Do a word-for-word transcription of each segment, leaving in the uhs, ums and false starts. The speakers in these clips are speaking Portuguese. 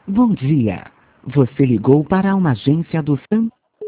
Bom dia. Você ligou para uma agência do San...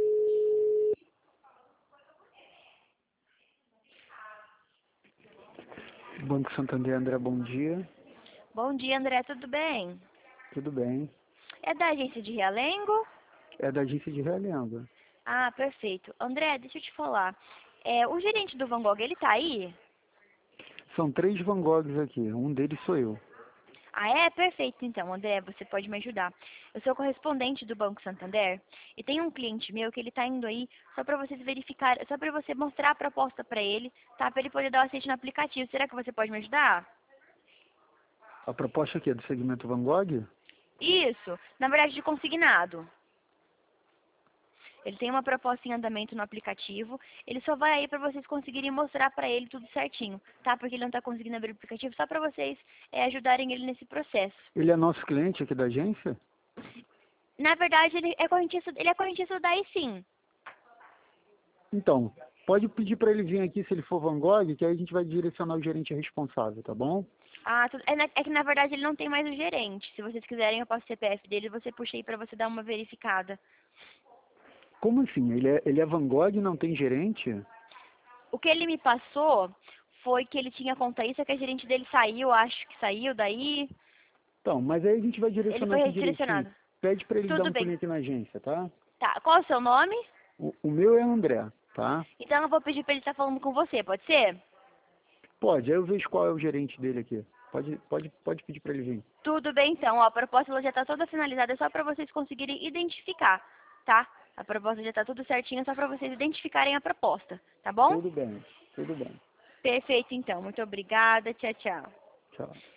Banco Santander, André, bom dia. Bom dia, André, tudo bem? Tudo bem? É da agência de Realengo? É da agência de Realengo. Ah, perfeito. André, deixa eu te falar. É, o gerente do Van Gogh, ele tá aí? São três Van Goghs aqui, um deles sou eu. Ah, é? Perfeito, então, André, você pode me ajudar. Eu sou correspondente do Banco Santander e tem um cliente meu que ele tá indo aí só para vocês verificar, só para você mostrar a proposta para ele, tá? Para ele poder dar o aceite no aplicativo. Será que você pode me ajudar? A proposta aqui é do segmento Van Gogh? Isso, na verdade, de consignado. Ele tem uma proposta em andamento no aplicativo. Ele só vai aí para vocês conseguirem mostrar para ele tudo certinho, tá? Porque ele não está conseguindo abrir o aplicativo, só para vocês é, ajudarem ele nesse processo. Ele é nosso cliente aqui da agência? Na verdade, ele é correntista, ele é correntista daí sim. Então, pode pedir para ele vir aqui se ele for Van Gogh, que aí a gente vai direcionar o gerente responsável, tá bom? Ah, tudo, é, na- é que na verdade ele não tem mais o gerente. Se vocês quiserem, eu passo o C P F dele e você puxa aí para você dar uma verificada. Como assim? Ele é, ele é Van Gogh e não tem gerente? O que ele me passou foi que ele tinha conta aí, só que a gerente dele saiu, acho que saiu daí. Então, mas aí a gente vai Ele direcionar foi aqui direitinho. redirecionado. Pede para ele dar Tudo um bem. pulinho aqui na agência, tá? Tá, qual é o seu nome? O, o meu é André, tá? Então eu vou pedir para ele estar falando com você, pode ser? Pode, aí eu vejo qual é o gerente dele aqui. Pode, pode, pode pedir para ele vir. Tudo bem então, ó, a proposta ela já está toda finalizada, é só para vocês conseguirem identificar, tá? A proposta já está tudo certinho, é só para vocês identificarem a proposta, tá bom? Tudo bem, tudo bem. Perfeito então, muito obrigada, tchau, tchau. Tchau.